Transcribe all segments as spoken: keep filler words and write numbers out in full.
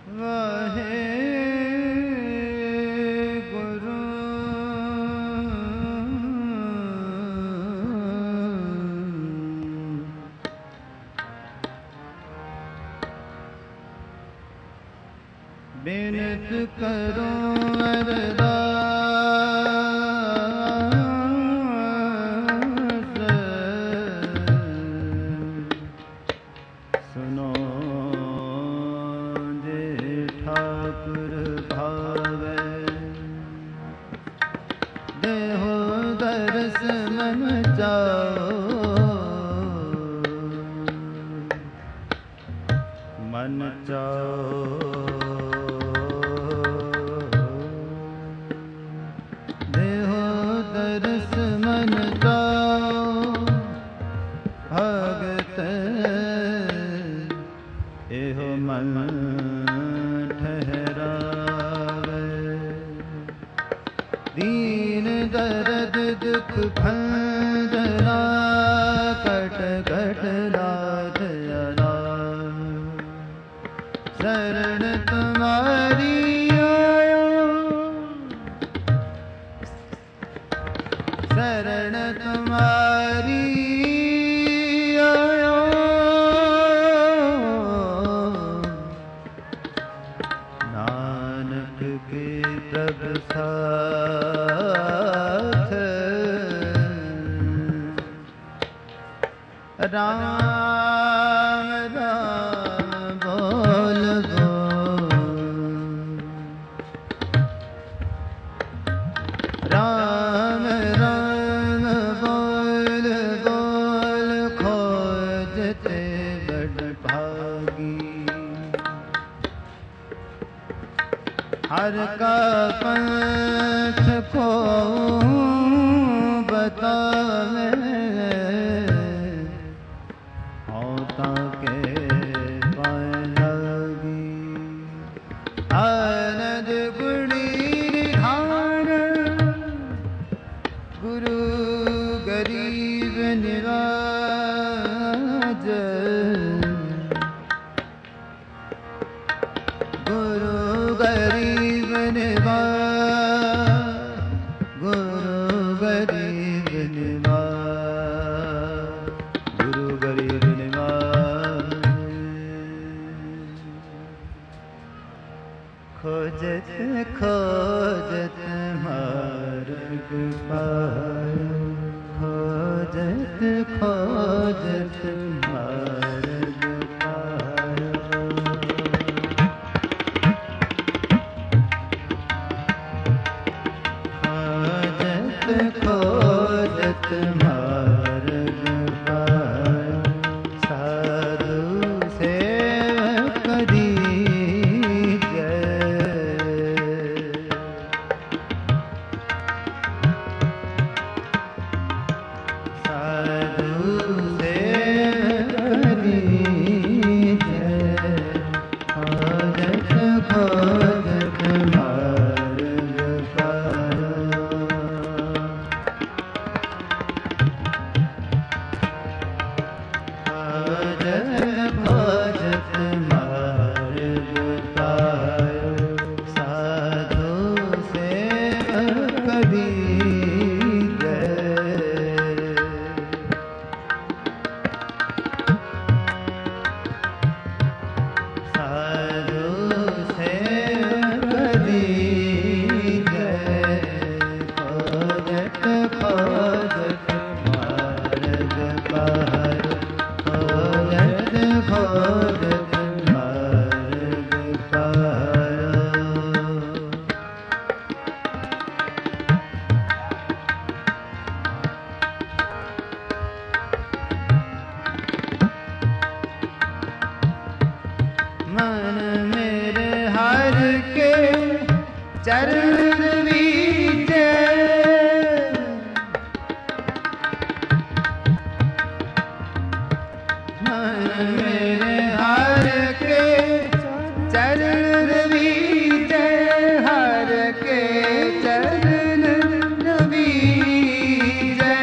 Bint करो अरदास सुनो जे ठाकुर भावे देहो दरस मन जाओ मन चाओ दीन दर्द दुख भंजना कट कट लाद शरण तुम्हारी आयो शरण तुम्हारी आयो नानक के तब साथ राम राम बोल राम राम बोल बोल खोजते बड़ भागी हर का पंथ को बतावे होता के पाए लगी आनंद गुणी निधान गुरु गरीब निराज गुरु गरीब निवाज गुरु गरीब निवाज गुरु गरीब निवाज खोजत खोजत मार्ग पायो खोजत खोजत मार्ग पायो खोजत मार्ग पायो साधु सेवक दीजै साधु सेवक दीजै खोजत खोजत मार्ग पायो खोजत मार्ग पायो साधु सेवक दीजै साधु सेवक दीजै खोजत खोजत मार्ग पायो खोजत खोजत मार्ग पायो मन मेरे हर के चरण बीजे मन मेरे हर के चरण बीजे हर के चरण बीजे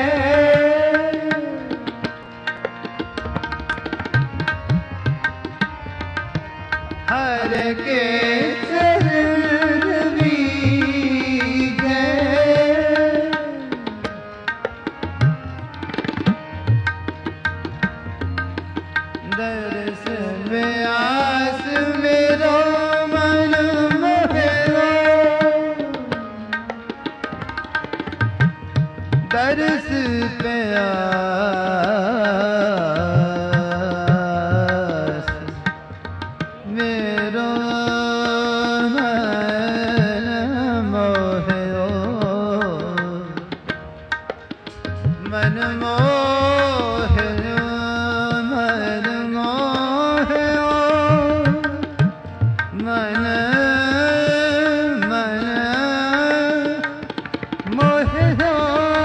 हर के चरण बीजे दर्श में आस मेरो मन मोहरो दर्श पे आस मेरो मन मोहरो मन मोहरो मन मोहरो मन मन मोहरो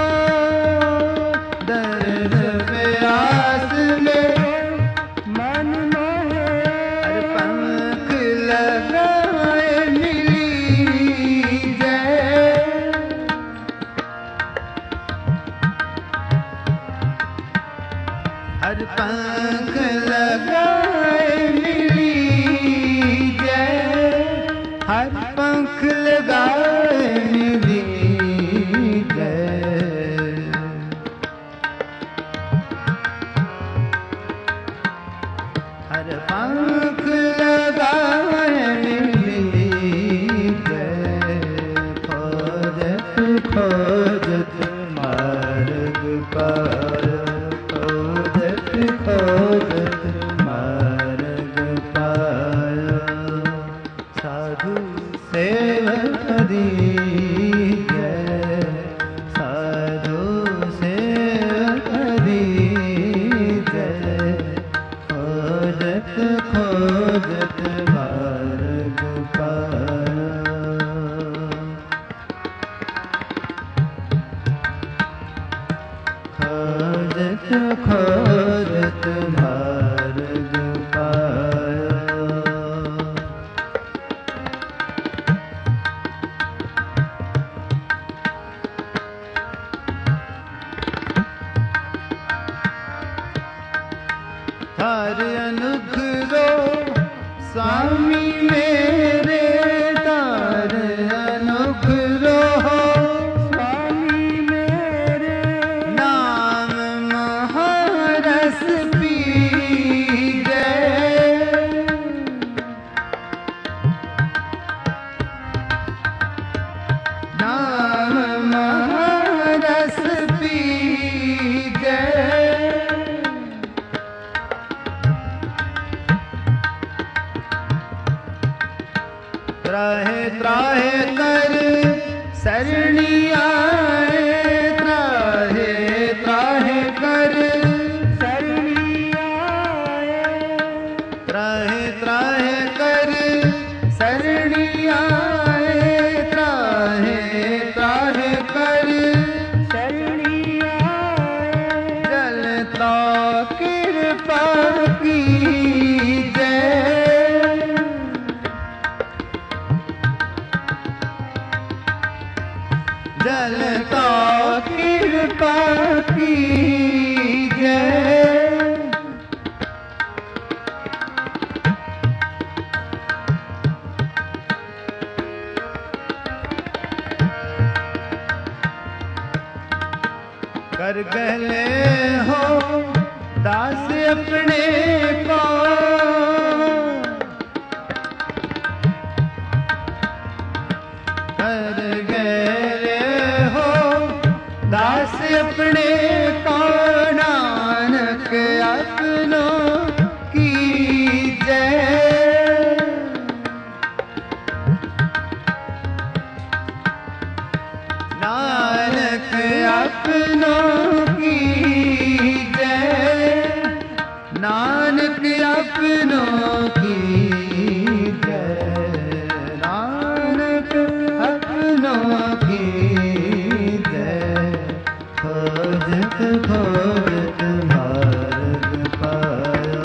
दर्द प्यास में मन मोहरो हर पंख लगाए मिली जय हर पंख लगाए मिली जय हर पंख लगाए मिली जय हर पंख लगाए मिली जय खोजत खोजत मार्ग पाया खोजत खोजत मार्ग पाया साधु सेवक दीजै साधु सेवक दीजै खोजत खोजत मार्ग पाया खोजत खोजत मार्ग पाया थार अनुग्रो स्वामी मेरे तार अनुग्रो स्वामी मेरे नाम महारस पी गए नाम महारस पी गए त्राहे त्राहे कर सरणी आए त्राहे त्राहे कर सरणी आए त्राहे त्राहे कर सरणी आए त्राहे त्राहे कर सरणी आए जलता कृपा की जलता कृपा की जय कर गले हो दास अपने को कर गले दास अपने को नानक अपनों की जय नानक अपनों की जय नानक अपनों की जय नानक अपनों की खोजत खोजत मार्ग पाया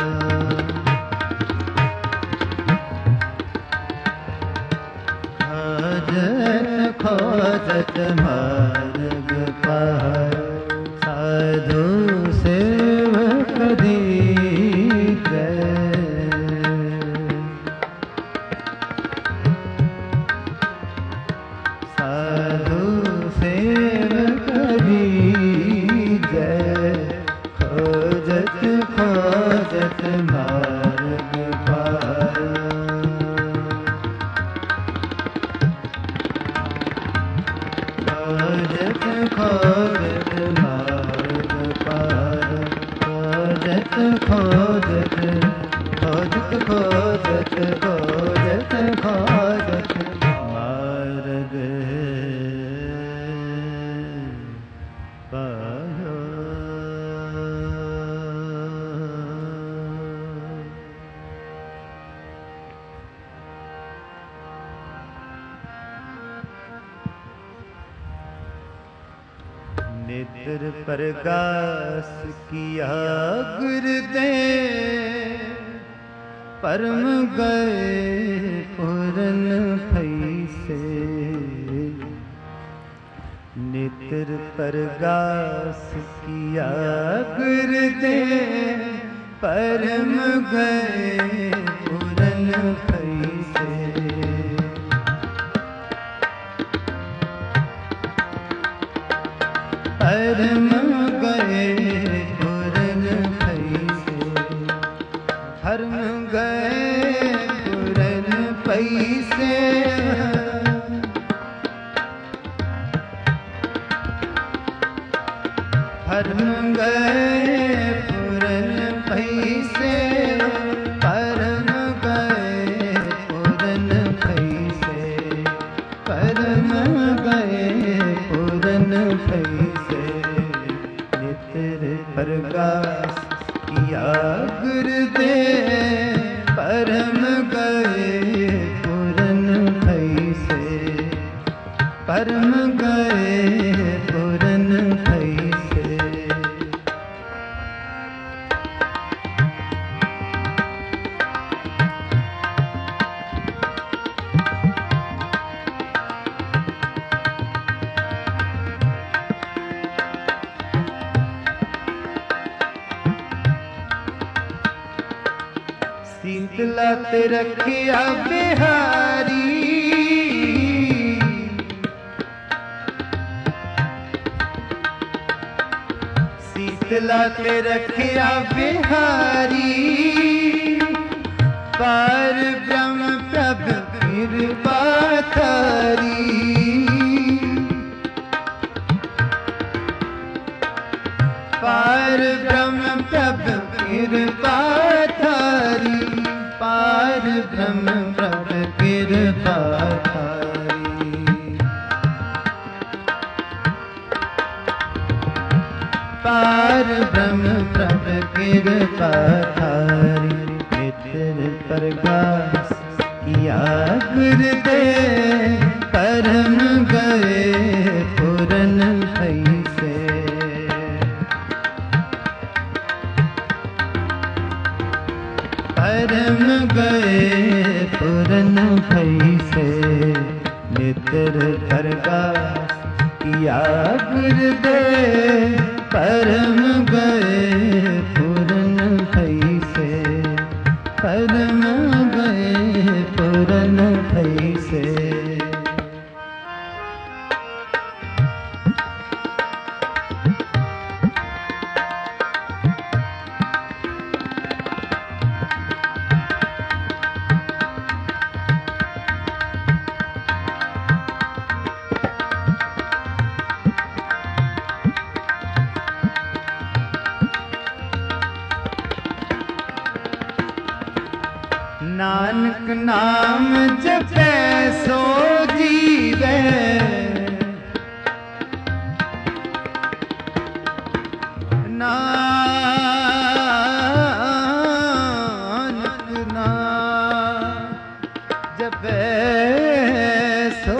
खोजत खोजत मार्ग पाया साधु सेवक दीजै नेत्र प्रकाश किया गुरुदेव, परम गए पूरन फैसे। नेत्र प्रकाश किया गुरुदेव, परम गए पूरन फैसे। परम गए पूरन फैसे, परम गए पूरन फैसे। परम गए पूरन फैसे, परम गए पूरन फैसे, परम गए पूरन फैसे। नेत्र प्रकाश किया गुरुदेव, परम गए पूरन फैसे, परम गए पूरन फैसे। शीतला ते रखिया बिहारी, शीतला ते रखिया बिहारी। पार ब्रह्म प्रभु कृपा थारी, पार ब्रह्म प्रभु कृपा थारी, पार ब्रह्म प्रभु कृपा थारी। पार ब्रह्म प्रभु कृपा थारी। नेत्र प्रकाश किया गुरुदेव, परम गए पूरन फैसे। परम गए पूरन फैसे। नेत्र प्रकाश किया गुरुदेव, परम गए पूरन फैसे, परम गए पूरन फैसे। नानक नाम जपै सो जीवै, नानक नाम जपै सो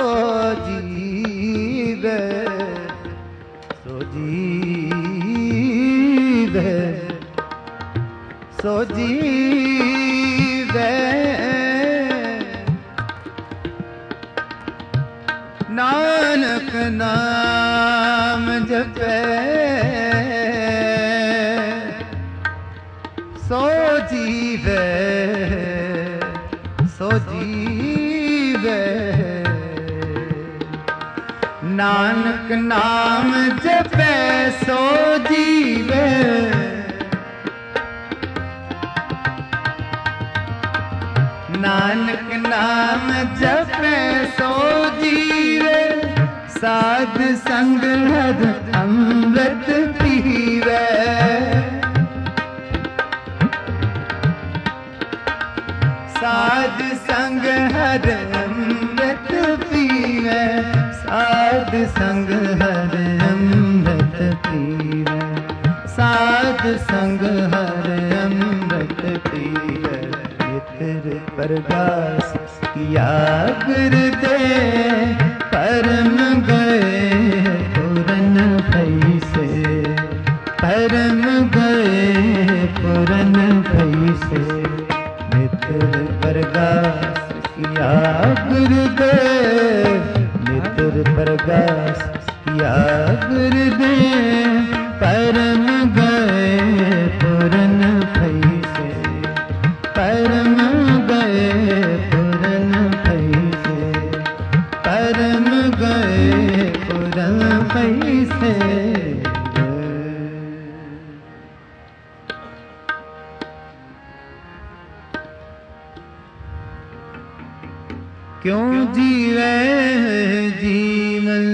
जीवै, सो जीवै, सो जीवै। नानक नाम जपै सो जीवै, सो जीवै। नानक नाम जपै सो जीवै, नानक नाम जपै सो जीवै। साध संग हर अमृत पीवै, साध संग हर अमृत पीवै, साध संग हर अमृत पीवै, साध संग हर अमृत पीवै। नेत्र प्रकाश किया गुरुदेव, परम गए पूरन फैसे। प्रकाश किया गुरुदेव, नितर प्रकाश किया गुरुदेव। परम गए पूरन भैसे, परम गए पूरन भैसे, परम गए पूरन भैसे। क्यों जीवे जीवन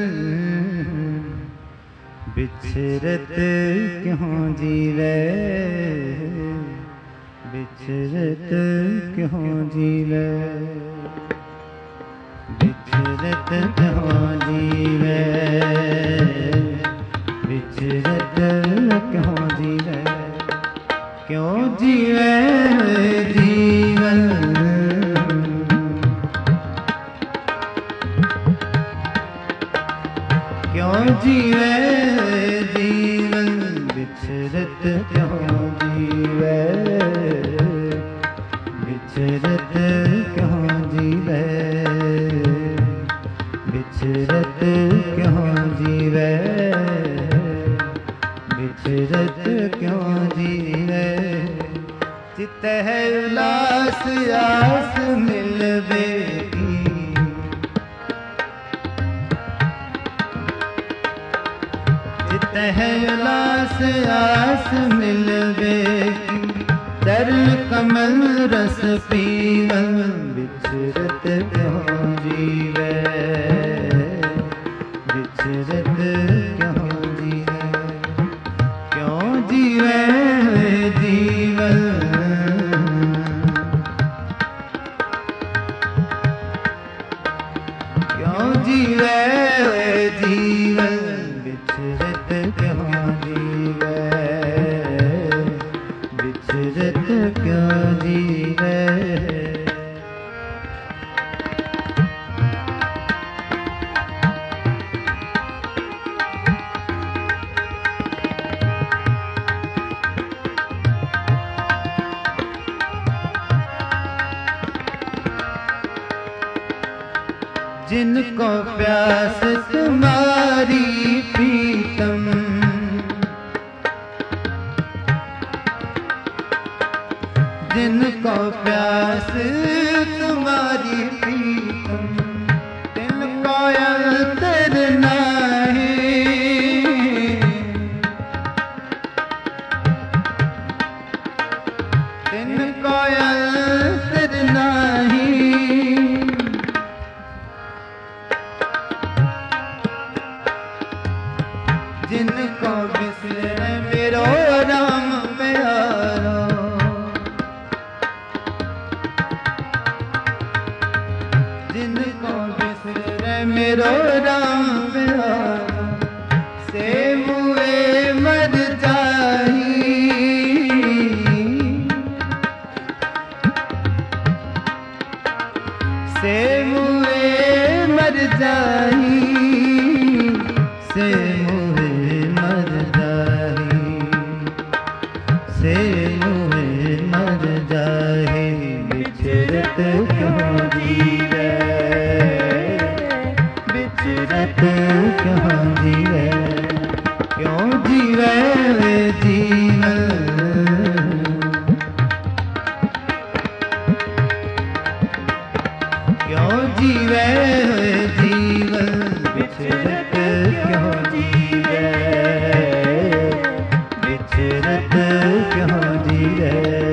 बिछरत, क्यों जीवे बिछरत, क्यों जीवे बिछरत, क्यों जीवे बिछरत, क्यों जीवे, क्यों जीवे जीवन क्यों जीवे जीवन बिछरत, क्यों जीवे बिछरत, क्यों जीवे बिछरत, क्यों जीवे बिछरत, क्यों जीवे। चित है उल्लास आस मिलवे, है उल्लास आस मिलवे। तरल कमल रस पीवन बिछरत, क्यों जीवे बिछरत, क्यों जीवे, क्यों जीवे जीवन, क्यों जीवे जीवन बिछरत, क्यों जीवे बिछरत, क्यों जीवे। जिनको प्यास तुम्हारी प्रीतम, जिनको प्यास तुम्हारी प्रीतम, तिनको अंतर नाही, तिनको अंतर नाही। जिनको बिसरे मेरो राम प्यारो, जिनको बिसरे मेरो राम प्यारो, से मुए मर जाही, से मुए मर जाही, से मुए मर जाही, से मुए मर जाही। बिछरत, क्यों जीवे बिछरत, क्यों जीवे, क्यों जीवे जीवन, क्यों जीवे जीवन बिछरत, क्यों जीवे बिछरत, क्यों जीवे।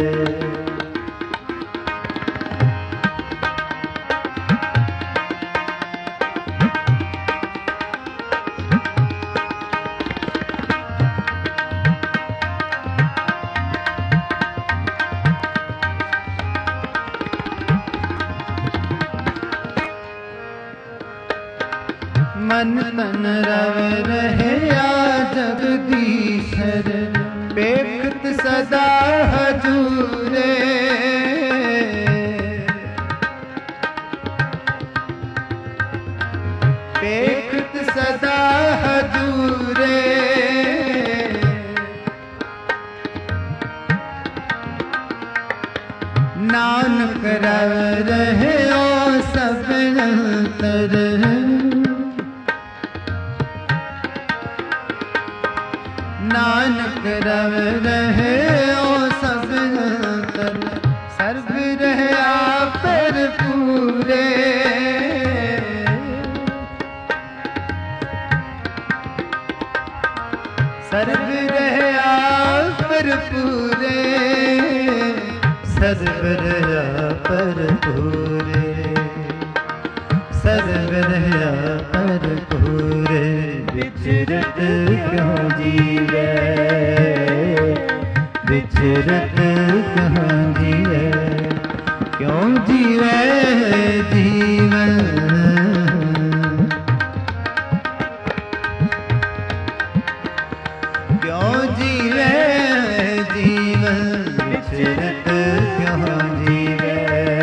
मन तन रव रहे जगदीशर, पेखत सदा हजूरे, पेखत सदा हजूरे। नानक पूरे सर्व रहया पर पूरे विचरत क्यों जीवे विचरत क्यों जीवे क्यों जीवे जीवन क्यों जीवे जीवन विचरत क्यों जीवे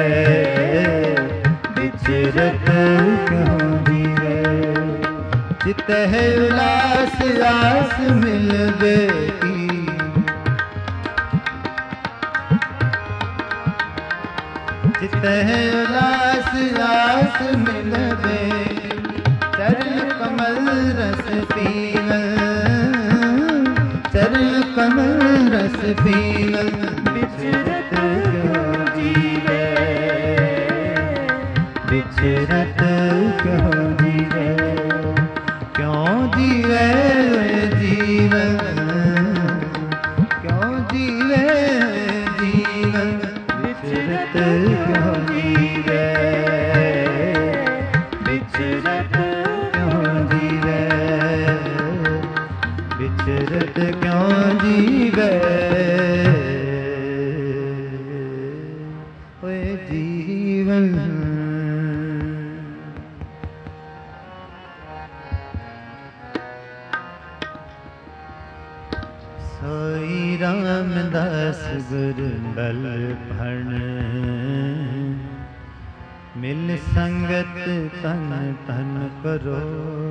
विचरत क्यों जीवे चित है उल्लास आस मिलबे की चित है उल्लास आस मिलबे चरण कमल रस पीवल चरण कमल रस पीवल विचरत क्यों जीवे विचरत क्यों जीवे क्यों जीवे जीवन क्यों जीवे जीवन विचरत क्यों जीवे विचरत क्यों जीवे विचरत क्यों जीवे ओए जीवन सोई रामदास गुरु बल भण मिल संगत तन तन करो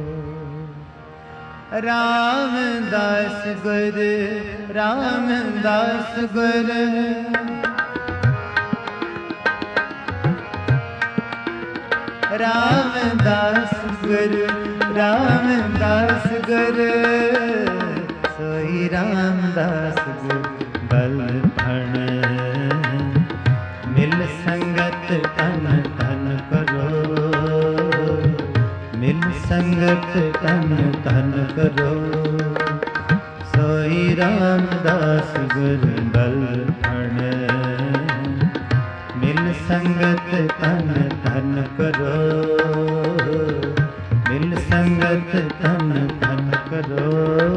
रामदास गुरु रामदास गुरु रामदास गुरु रामदास गुरु सोई रामदास गुरु बल भण मिल संगत तन तन करो मिल संगत तन तन करो सोई रामदास गुरु बल भण मिल संगत तन तन करो मिल संगत तन तन करो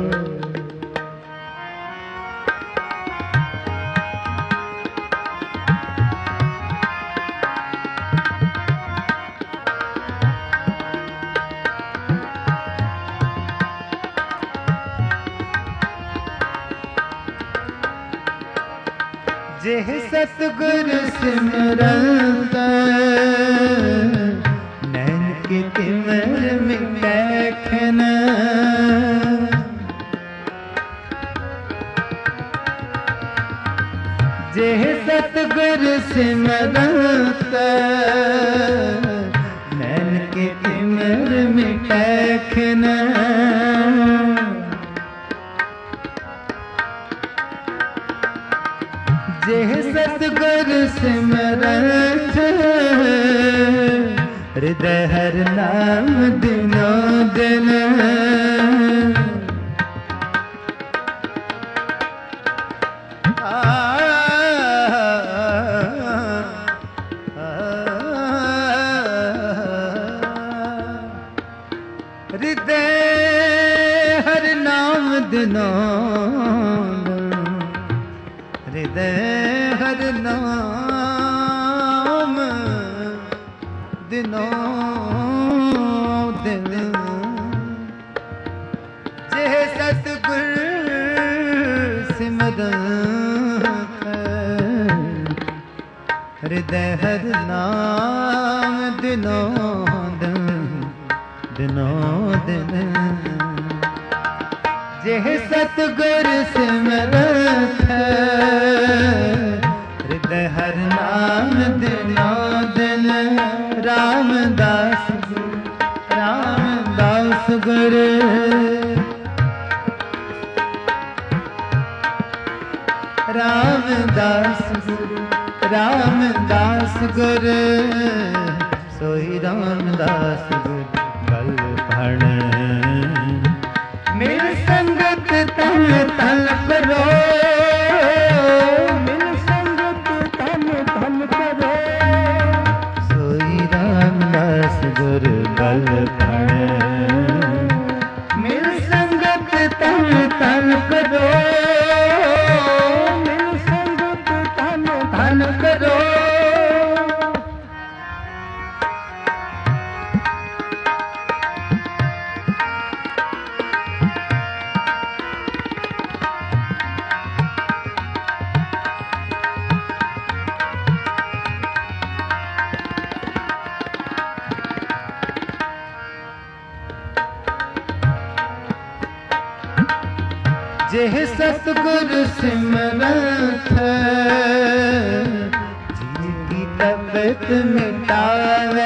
जेह सतगुरु सिमरत नैन के तिमर मिटैखन जेह सतगुरु सिमरत नैन के तिमर मिटैखन जेह सतगुरु सिमरत हृदय हर नाम दिनो दिन हृदय हर नाम दिनो हृदय हर नाम दिनों दिन जेह सतगुरु सिमरत हृदय हर नाम दिनों दिन दिनों दिन जेह सतगुरु सिमरत हृदय हर नाम दिनों दिन रामदास रामदास गुरु रामदास गुरु रामदास गुरु सोई रामदास गुरु बल भण मिल संगत तन तन करो मिल संगत तन तन करो पल क्षण। मिल संगत तन तन करो, मिल संगत तन तन करो। जेह सतगुरु सिमरत जी की तबीयत मिटावे।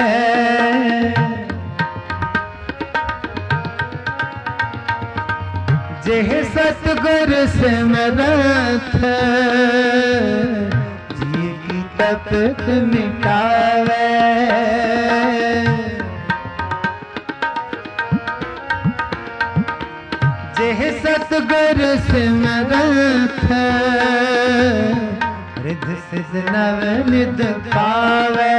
जेह सतगुरु सिमरत जी की तबीयत मिटावे। जेह सतगुरु सिमरत रिद्धि सिद्धि नव निध पावे।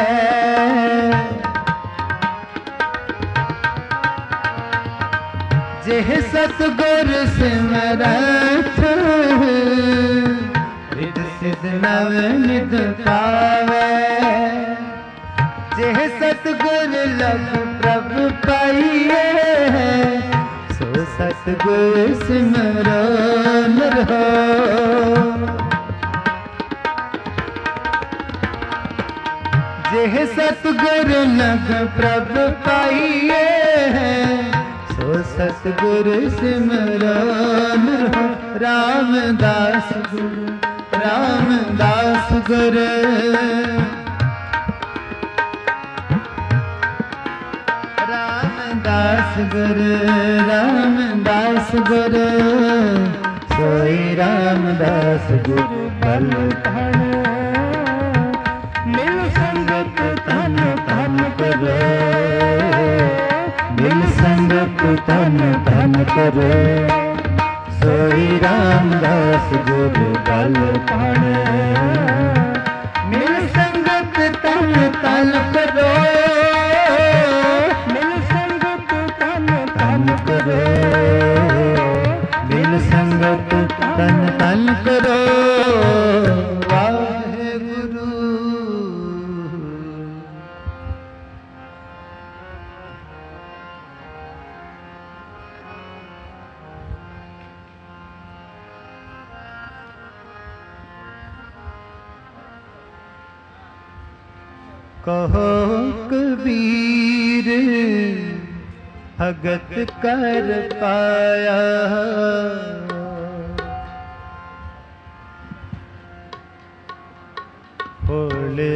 जेह सतगुरु सिमरत रिद्धि सिद्धि नव निध पावे। जेह सतगुरु लभ प्रभु पाइए, सो सतगुरु सिमरो रहो। जेह सतगुरु लभ प्रभु पाइए, सो सतगुरु सिमरो रहो। रामदास गुरु, रामदास गुरु, रामदास गुरु, रामदास गुरु, सोई रामदास गुरु पल क्षण। मिल संगत तन तन करो, मिल संगत तन तन करो। सोई रामदास गुरु पल क्षण। मिल संगत तन तन करो, करो मिल संगत तन तन करो। वाहेगुरु। कहो कबीर भगत कर पाया। भोले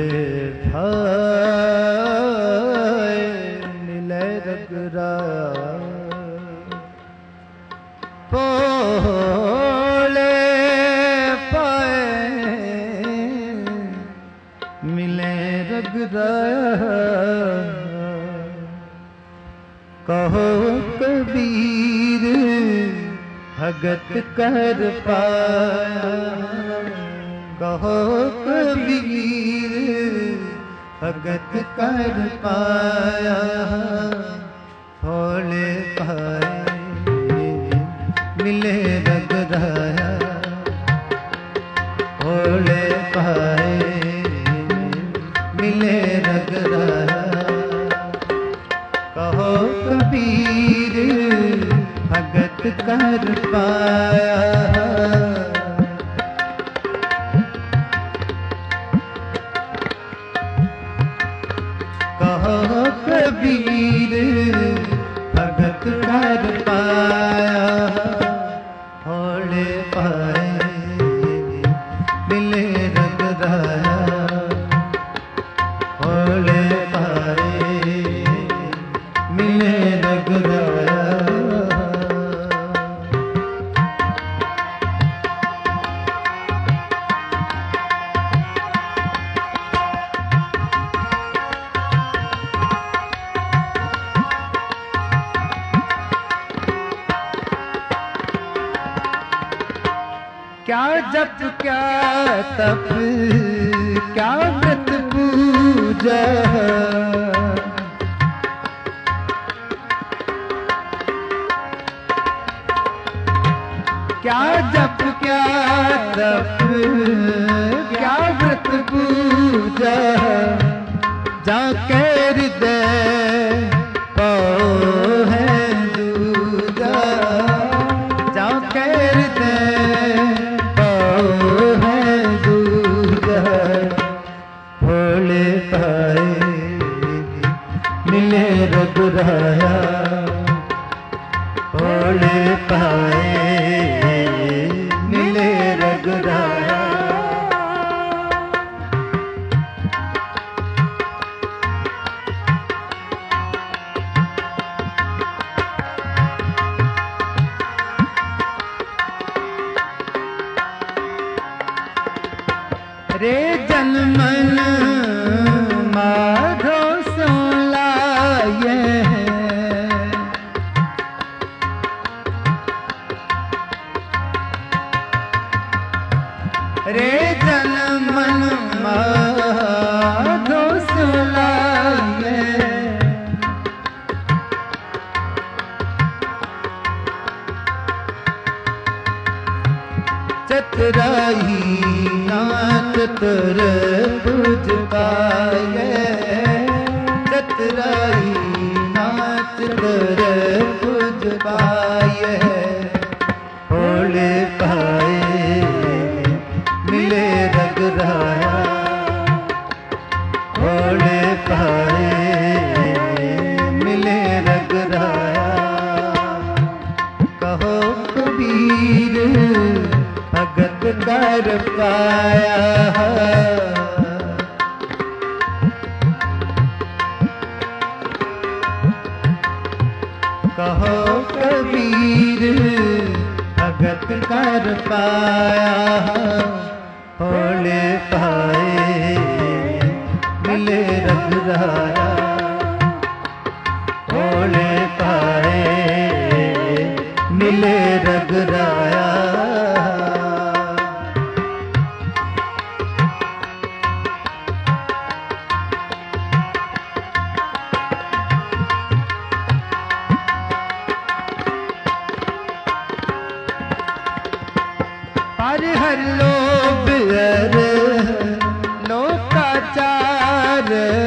भाई मिले रघुराया। भोले भाई मिले रघुराया। कहो कबीर भगत कर पाया। कहो कबीर भगत कर पाया। भोले भाई मिले रघुराया। भोले भाई मिले रघुराया। कहो कबीर भगत कर पाया। कहो कबीर भगत कर पाया। भोले भाई मिले रघुराया। भोले भाई मिले रघुराया। क्या जप क्या तप क्या व्रत पूजा। तप क्या व्रत पूजा जाके हृदय पाओ है दूजा जाके हृदय पाओ है दूजा भोले पाए मिले रघुराया भोले पाए मिले रघुराया रे जनमन माधो सुलाये रे जनमन माधो सुलाये चतुराई नाथ तुर बुझ पाए चतुराई नाथ तुर बुझ पाए भोले पाए मिले रघुराया भोले पाए मिले रघुराया कहो कबीर भगत कर पाया कहो कबीर भगत कर पाया भोले पाए मिले रघुराया भोले पाए मिले रघुराया हर हर लोभ हर लोकाचार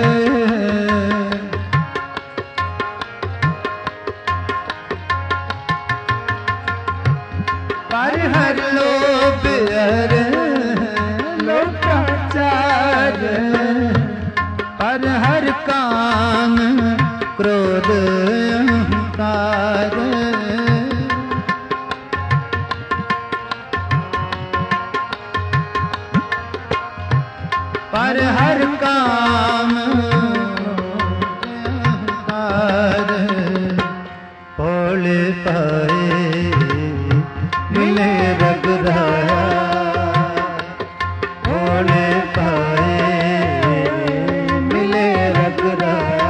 हर हर लोभ हर लोकाचार हर हर काम क्रोध अहंकार पर हर काम अहंकार भोले पाए मिले रघुराया भोले पाए मिले रघुराया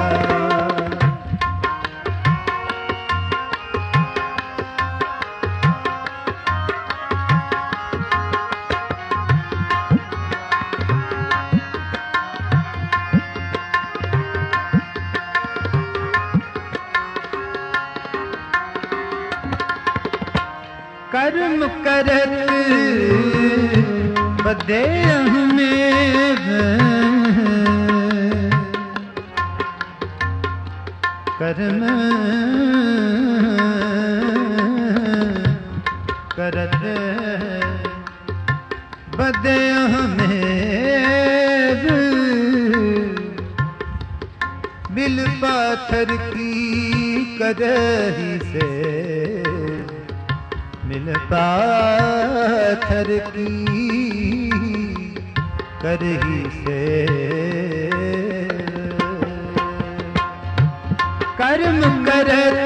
कर्म करत बदे हमें कर्म करत बदे हमें बिल पाथर की करही से मिल पाथर की करही से कर्म करत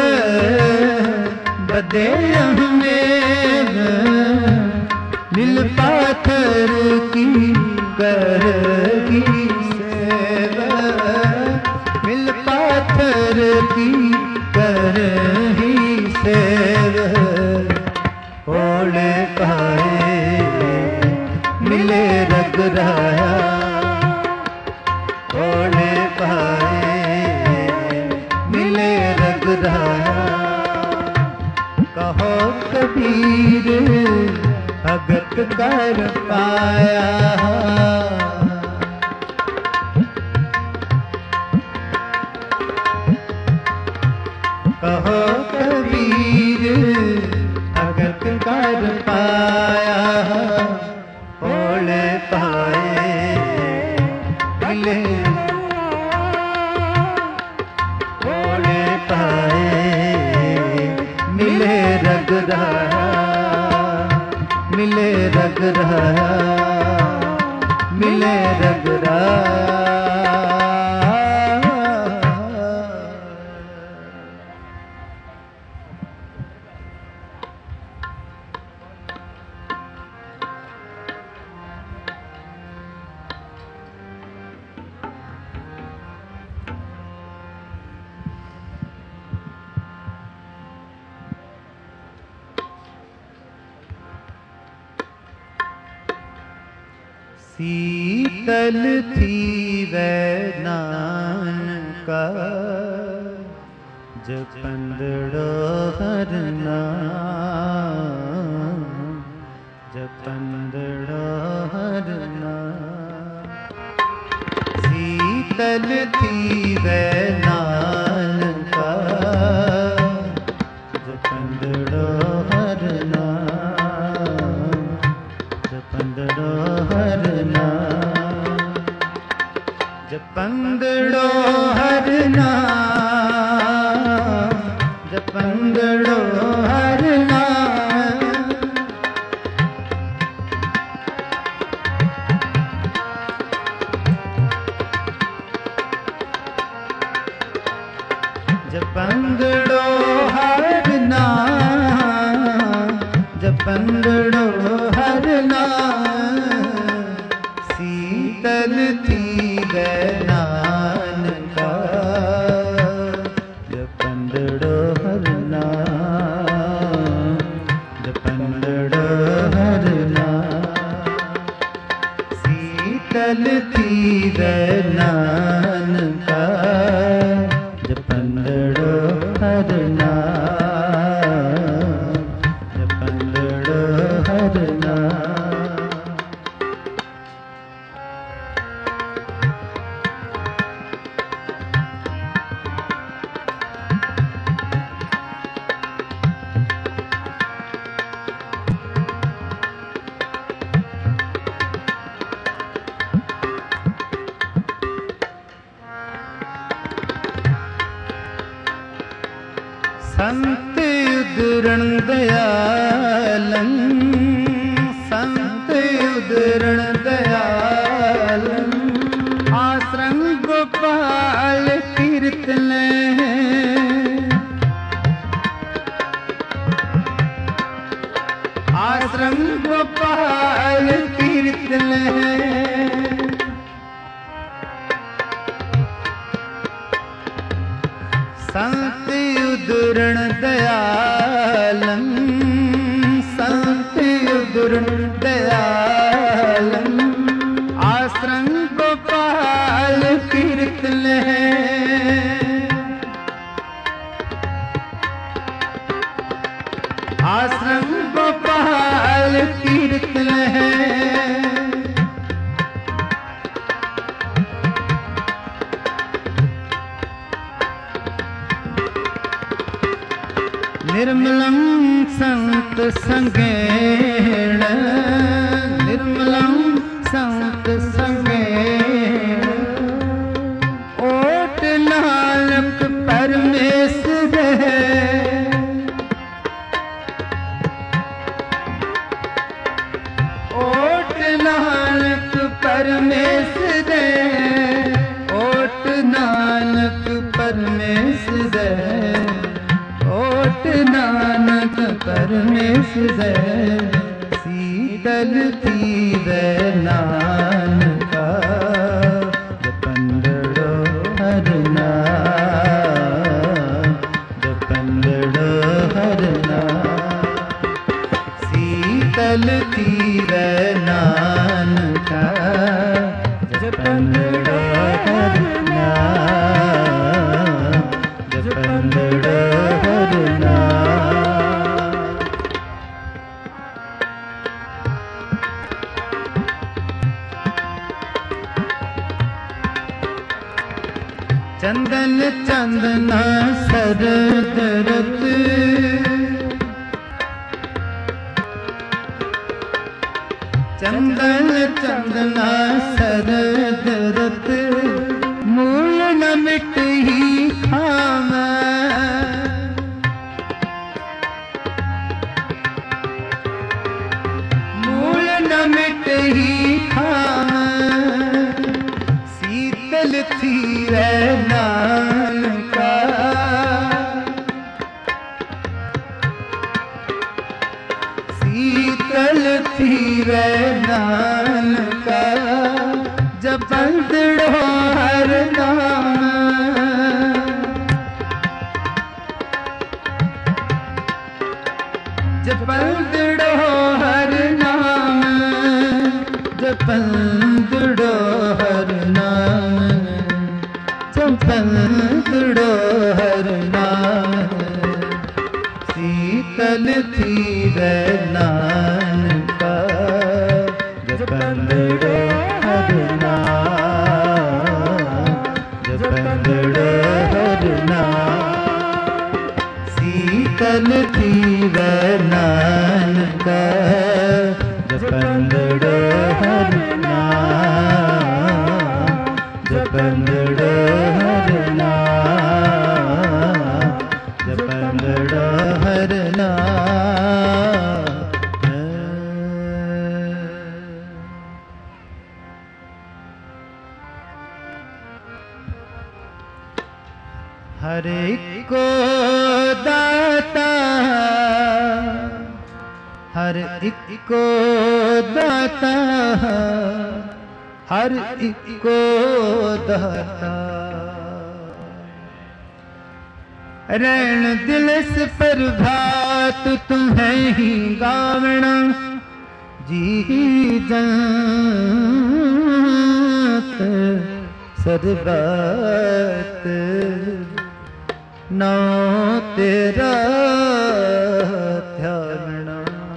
बदे हमें मिल पाथर की करही सेवा मिल पाथर की करही सेवा भोले पाए मिले रघुराया भोले पाए मिले रघुराया कहो कबीर भगत कर पाया। कहो कबीर भगत कर पाया, भोले पाए मिले, भोले पाए मिले रग रहा, मिले रग रहा, मिले रग रहा। शीतल थी वह नानका, जपंदड़ो हर नाम, जपंदड़ो हर नाम। शीतल थी वह नानका, जपंदड़ो हर नाम, जपंदड़ो हर नाम, जपंदड़ो हर नाम, जपंदड़ो हर नाम। जपंदड़ो हर नाम, जपंदड़ो हर नाम। शीतल थी वह नानका, जपंदड़ो हर नाम, जपंदड़ो हर नाम। शीतल थी वह नानका, जपंदड़ो हर नाम, जपंदड़ो हर नाम। संत उदरण दयालन, संत उदरण दयालन। आश्रम गोपाल कीर्तन, आश्रम गोपाल कीर्तन। संत उदरण दयालन, संत उदरण दयालन। आश्रम गोपाल कीर्तन, आश्रम गोपाल कीर्तन। निर्मलं संत संगेण, निर्मलं संत संगेण। ओट नानक परमेश्वर, ओट नानक परमेश्वर, ओट नानक परमेश्वर, ओट नानक परमेश्वर। शीतल थी वह नानका, जपंदड़ो हर नाम, जपंदड़ो हर नाम। शीतल थी वह नानका, जपंदड़ो हर नाम, जपंदड़ो हर नाम। चंदन चंदना सरद रत चंदन चंदना सरद रत मूल न मिट ही खावे मूल न मिट ही खावे शीतल थी रे नानका शीतल थी रे नानका जब बंदड़ो हर नाम जब बंदड़ो हर नाम जब बंदड़ो हर नाम जब बंदड़ो हर नाम शीतल थी रे नानका जब बंदड़ो हर नाम जब बंदड़ो हर नाम शीतल थी रे नानका जब बंदड़ो हर नाम जब बंदड़ो हर नाम जब बंदड़ो हर नाम हर एक को दाता हर एक को दाता हर एक को दाता रैन दिलस पर भात तुम्हें ही गावना जी जात सरबत नौ तेरा ध्यानना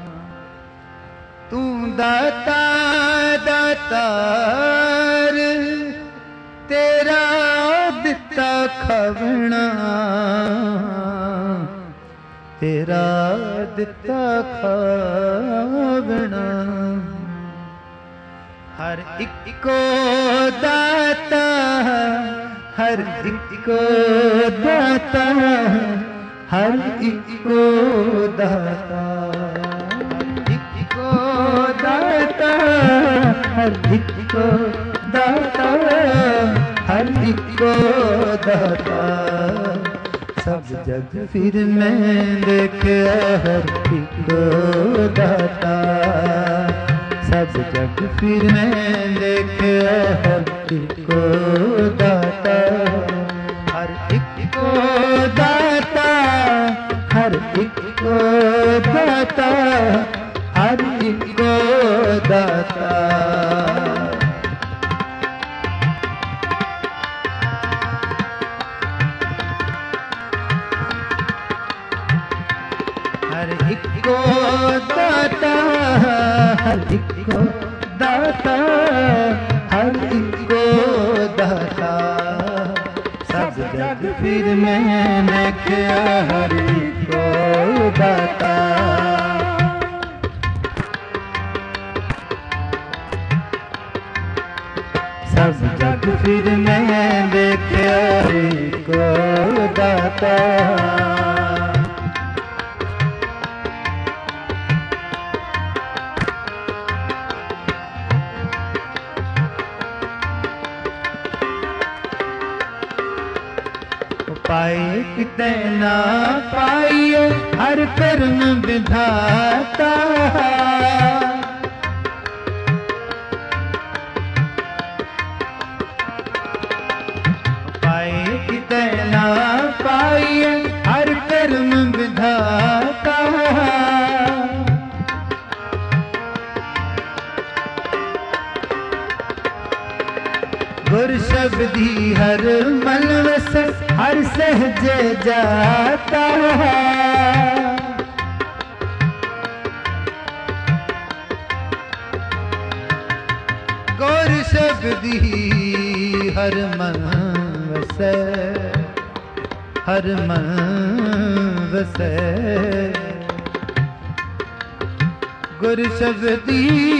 तू दाता दातार तेरा दिता खवना तेरा दिता खवना हर एक को दाता हर एक को दाता हर एक को दाता एक को दाता हर एक को दाता हर एक को दाता सब जग फिर मैं देख हर एक को दाता सब जग फिर मैं देख हर एक को दाता हर एक को दाता हर एक को दाता हर एक को दाता हर एक को दाता हर एक को दाता हर एक को दाता सब जग फिर मैंने किया हर एक को दाता सब जग फिर मैं देखा हर एक को दाता पाए किते ना पाइए हर कर्म विधाता पाए किते ना पाइए हर कर्म विधाता गुर शब्दी हर मन वस हर सहज जाता गुर शब्दी हर मन वस वसै हर मन वसै गुर शब्दी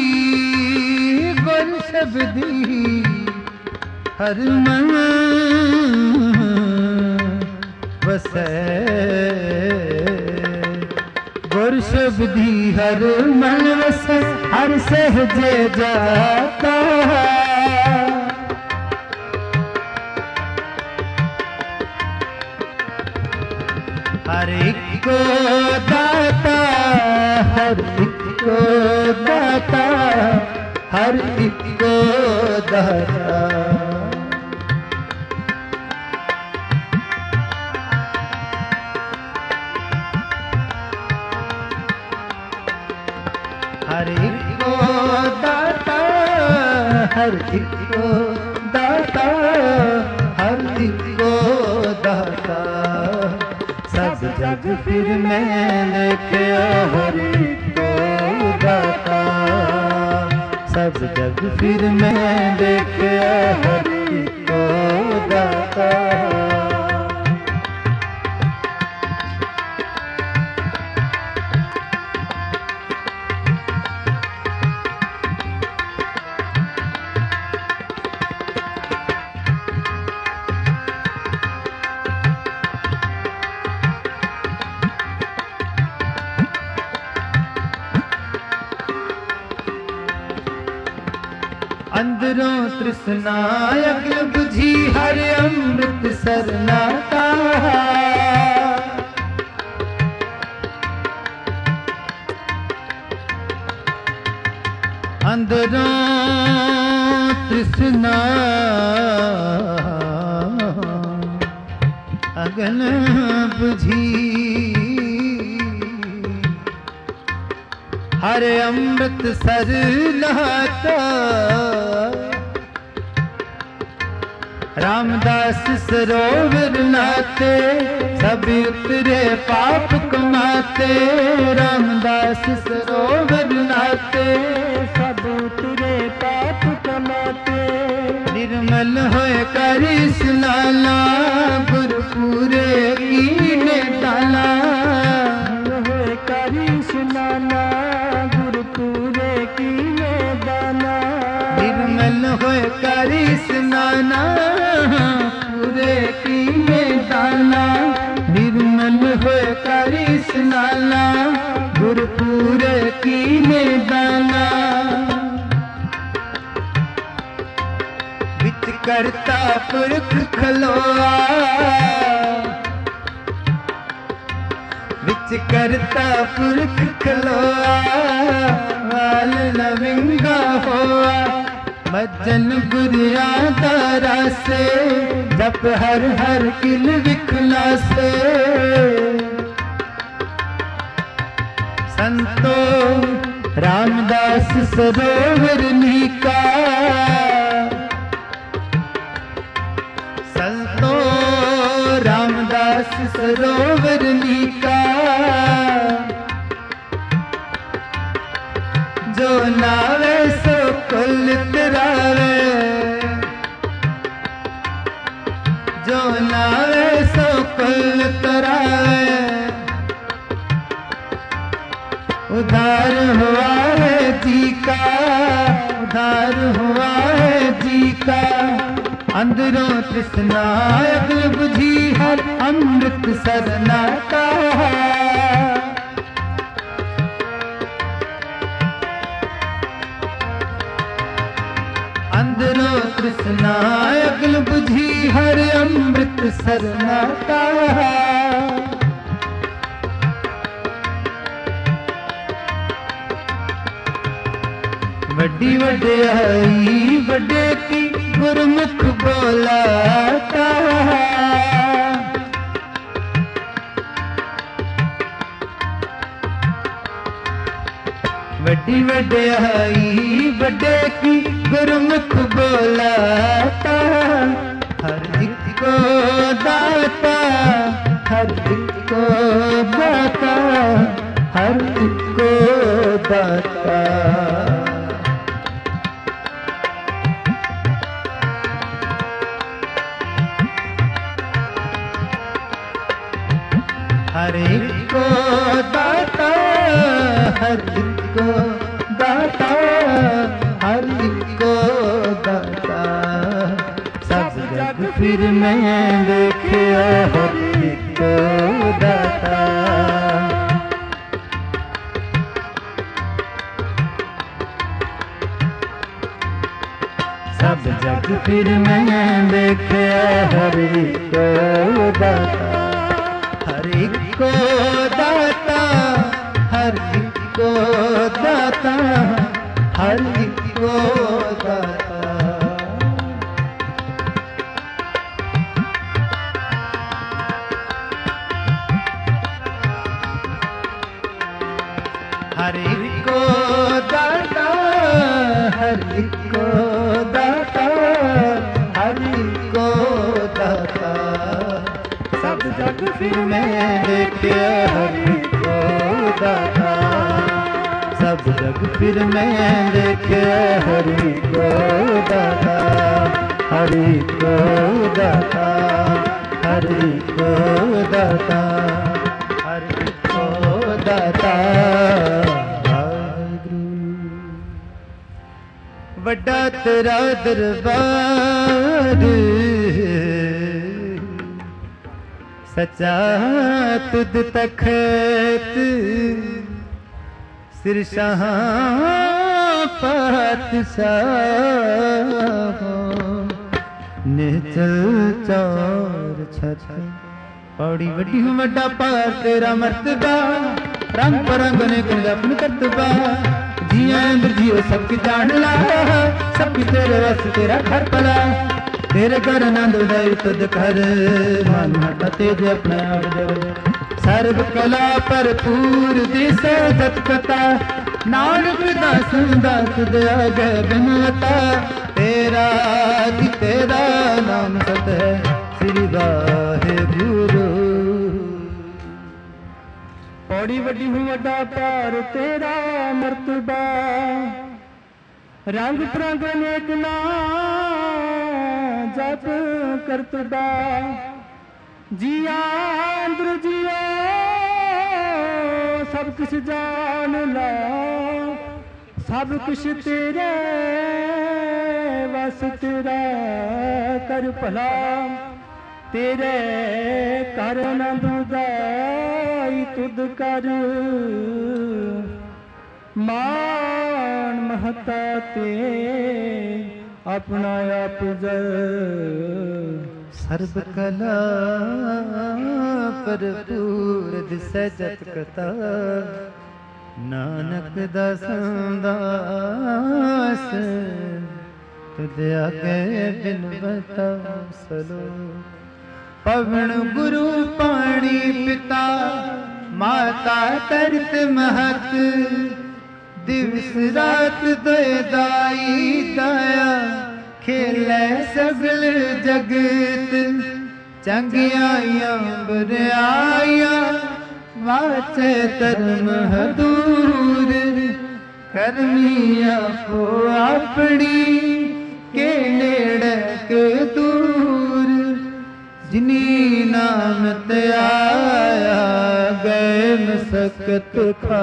गुर शब्दी हर मन वसै गुर शब्दी हर मन वसै हर सहजे जाता हर एक को दाता हर एक को दाता हर एक को दाता हर एक को दाता हर एक को दाता हर एक को दाता सब जग फिर मैं देखा हर एक को दाता सब जग फिर मैं देखा हर एक को दाता अंदरों तृष्णा अग्नि बुझी हर अमृत सरनाता अंदरों तृष्णा अग्नि बुझी हर अमृत सर नहाता रामदास सरोवर नाते सब उतरे पाप कमाते रामदास सरोवर नाते सब उतरे पाप कमाते निर्मल होए करी स्नाना गुरु पूरे कीने ताला होए करी स्नाना गुरु पूरे कीने दाना निर्मल होए करी स्नाना पूरे कीने दाना निर्मल होए करी स्नाना गुरु पूरे कीने दाना विच करता पुरख खलोआ विच करता पुरख खलोआ वाल लविंगा होआ मज्जन गुरिया तारा से जप हर हर किल विखला से संतो रामदास सरोवर नीका संतो रामदास सरोवर नीका जो नावे सो कुल तरावे जो नावे सो कुल तरावे उधार हुआ है जी का उधार हुआ है जी का अंदरों तृष्णा अग्नि बुझी हर अमृत सरनाता अंदरों तृष्णा अग्नि बुझी हर अमृत सरनाता वड्डी वड्याई वड्डे की गुरमुख बोलाता वड्डी वड्याई वड्डे की गुरमुख बोलाता हर एक को दाता हर एक को दाता हर एक को दाता हर एक को दाता, हर एक को दाता, हर एक को दाता। सब जग फिर मैं देखिया हर एक को दाता। सब जग फिर मैं देखिया हर एक को दाता, हर एक को दाता, हर एक को दाता, हर एक को दाता। हर एक को दाता, हर एक को दाता, हर एक को दाता। सब जग फिर मैं देखिया हर एक को दाता, सब जग फिर मैं देखिया हर एक को दाता, हर एक को दाता, हर एक को दाता, हर एक को दाता। वड्डा तेरा दरबार, सच्चा तुद तखत, सिर शाह पातशाह, निचल चार छत। पौड़ी वड्डी हूँ वड्डा पार तेरा मर्तबा, रंग परंग ने अपन करतबा। जिया जियो सबकी जान ला, सबकी तेरे वस तेरा घर पला। तेरे घर आनंद उदय तुद कर, मन हटा तेज अपने आप देव। सर्व कला भरपूर दिसे जत कथा, नानक दास दास दया गए बिनता। तेरा कि तेरा नाम सत है श्री वाहेगुरु। पौड़ी वड्डी हूँ वड्डा पार तेरा मर्तबा, रंग परंग नेक ना जप करतबा। जिया अंदर जिया सब कुछ जान ला, सब कुछ तेरे वस तेरा कर भला। तेरे कर आनंद उदाई तुद कर, मान महता ते अपना आप जल। सर्व कला भरपूर दिसै जत कथा, नानक दास दास तुद आगे बिनवता सलो। पवन गुरु पाणी पिता, माता तरत महत। दिवस रात दोए दाई दाया, खेलै सगल जगत। चंगियाइया बरियाइया, वाचे धर्म हदूर। करनिया को अपनी, के नेड़े के दूर। जिनी नाम ते आया, गए मसकत खा।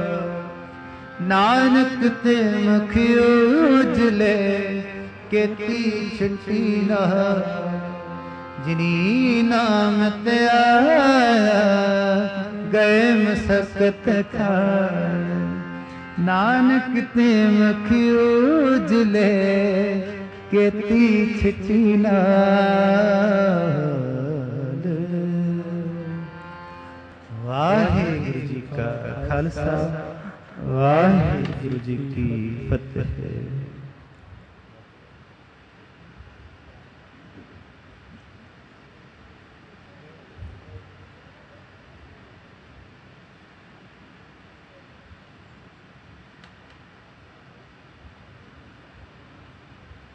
नानक ते मुख उजले, केती छठी ना। जिनी नाम ते आया, गए मसकत खा। नानक ते मुख उजले, केती छठी नाल। वाहिगुरु जी का खालसा, वाहिगुरु जी की फतेह।